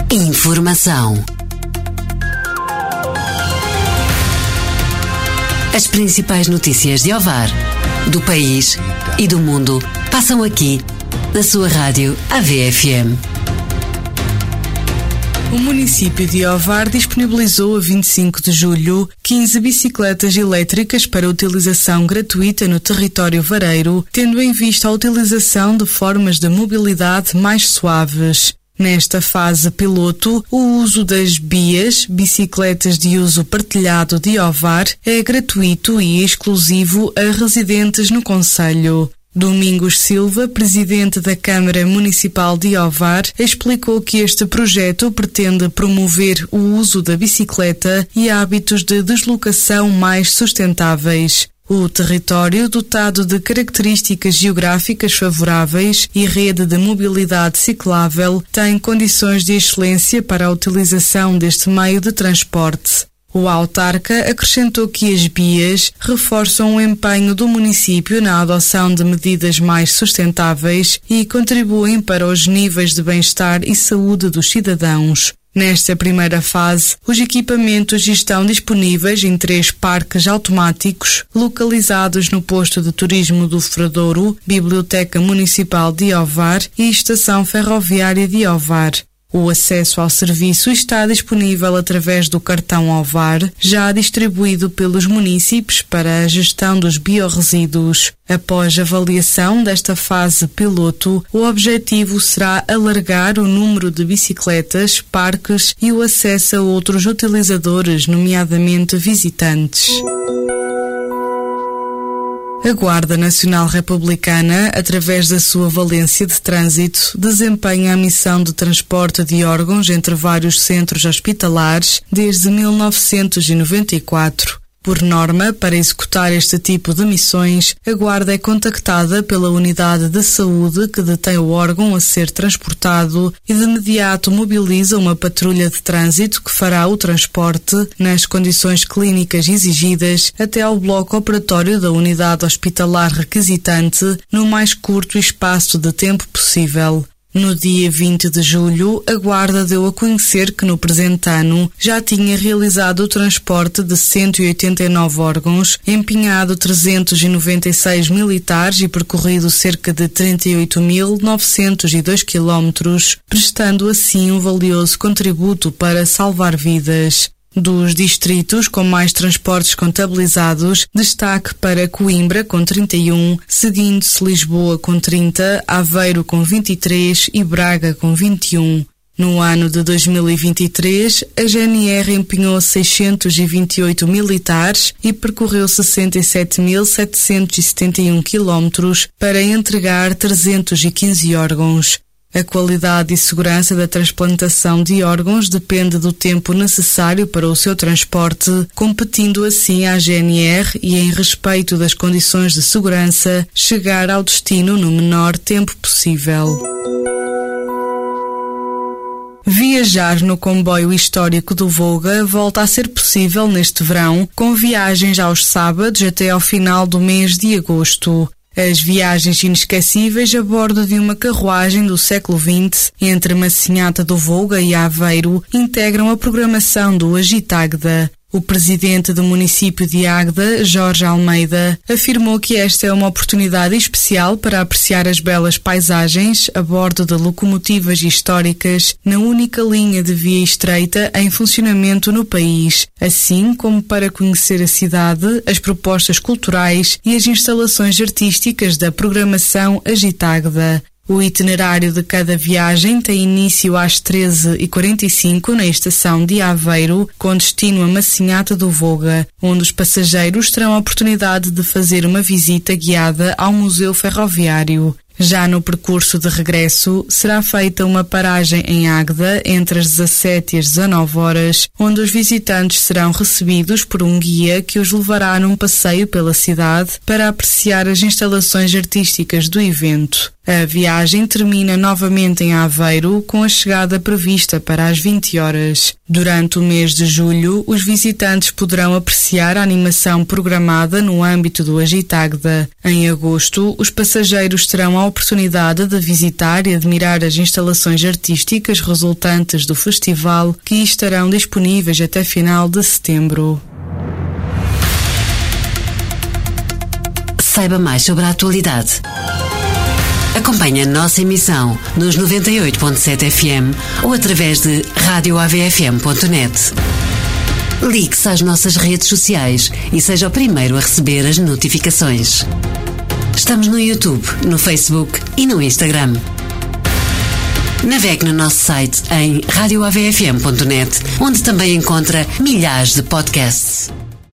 Informação. As principais notícias de Ovar, do país e do mundo passam aqui, na sua rádio AVFM. O município de Ovar disponibilizou a 25 de julho 15 bicicletas elétricas para utilização gratuita no território vareiro, tendo em vista a utilização de formas de mobilidade mais suaves. Nesta fase piloto, o uso das BIAs, bicicletas de uso partilhado de Ovar, é gratuito e exclusivo a residentes no concelho. Domingos Silva, presidente da Câmara Municipal de Ovar, explicou que este projeto pretende promover o uso da bicicleta e hábitos de deslocação mais sustentáveis. O território, dotado de características geográficas favoráveis e rede de mobilidade ciclável, tem condições de excelência para a utilização deste meio de transporte. O autarca acrescentou que as BIAs reforçam o empenho do município na adoção de medidas mais sustentáveis e contribuem para os níveis de bem-estar e saúde dos cidadãos. Nesta primeira fase, os equipamentos estão disponíveis em 3 parques automáticos localizados no posto de turismo do Fredouro, Biblioteca Municipal de Ovar e Estação Ferroviária de Ovar. O acesso ao serviço está disponível através do cartão Ovar, já distribuído pelos munícipes para a gestão dos biorresíduos. Após a avaliação desta fase piloto, o objetivo será alargar o número de bicicletas, parques e o acesso a outros utilizadores, nomeadamente visitantes. A Guarda Nacional Republicana, através da sua valência de trânsito, desempenha a missão de transporte de órgãos entre vários centros hospitalares desde 1994. Por norma, para executar este tipo de missões, a Guarda é contactada pela unidade de saúde que detém o órgão a ser transportado e de imediato mobiliza uma patrulha de trânsito que fará o transporte, nas condições clínicas exigidas, até ao bloco operatório da unidade hospitalar requisitante, no mais curto espaço de tempo possível. No dia 20 de julho, a Guarda deu a conhecer que no presente ano já tinha realizado o transporte de 189 órgãos, empenhado 396 militares e percorrido cerca de 38.902 quilómetros, prestando assim um valioso contributo para salvar vidas. Dos distritos com mais transportes contabilizados, destaque para Coimbra com 31, seguindo-se Lisboa com 30, Aveiro com 23 e Braga com 21. No ano de 2023, a GNR empenhou 628 militares e percorreu 67.771 quilómetros para entregar 315 órgãos. A qualidade e segurança da transplantação de órgãos depende do tempo necessário para o seu transporte, competindo assim à GNR e, em respeito das condições de segurança, chegar ao destino no menor tempo possível. Viajar no comboio histórico do Volga volta a ser possível neste verão, com viagens aos sábados até ao final do mês de agosto. As viagens inesquecíveis a bordo de uma carruagem do século XX entre Massinhata do Volga e Aveiro integram a programação do Agitagda. O presidente do município de Águeda, Jorge Almeida, afirmou que esta é uma oportunidade especial para apreciar as belas paisagens a bordo de locomotivas históricas na única linha de via estreita em funcionamento no país, assim como para conhecer a cidade, as propostas culturais e as instalações artísticas da programação Agitagda. O itinerário de cada viagem tem início às 13h45 na estação de Aveiro, com destino a Massinhata do Volga, onde os passageiros terão a oportunidade de fazer uma visita guiada ao Museu Ferroviário. Já no percurso de regresso, será feita uma paragem em Águeda entre as 17 e as 19 horas, onde os visitantes serão recebidos por um guia que os levará num passeio pela cidade para apreciar as instalações artísticas do evento. A viagem termina novamente em Aveiro, com a chegada prevista para as 20 horas. Durante o mês de julho, os visitantes poderão apreciar a animação programada no âmbito do Agitagda. Em agosto, os passageiros terão a oportunidade de visitar e admirar as instalações artísticas resultantes do festival, que estarão disponíveis até final de setembro. Saiba mais sobre a atualidade. Acompanhe a nossa emissão nos 98.7 FM ou através de radioavfm.net. Ligue-se às nossas redes sociais e seja o primeiro a receber as notificações. Estamos no YouTube, no Facebook e no Instagram. Navegue no nosso site em radioavfm.net, onde também encontra milhares de podcasts.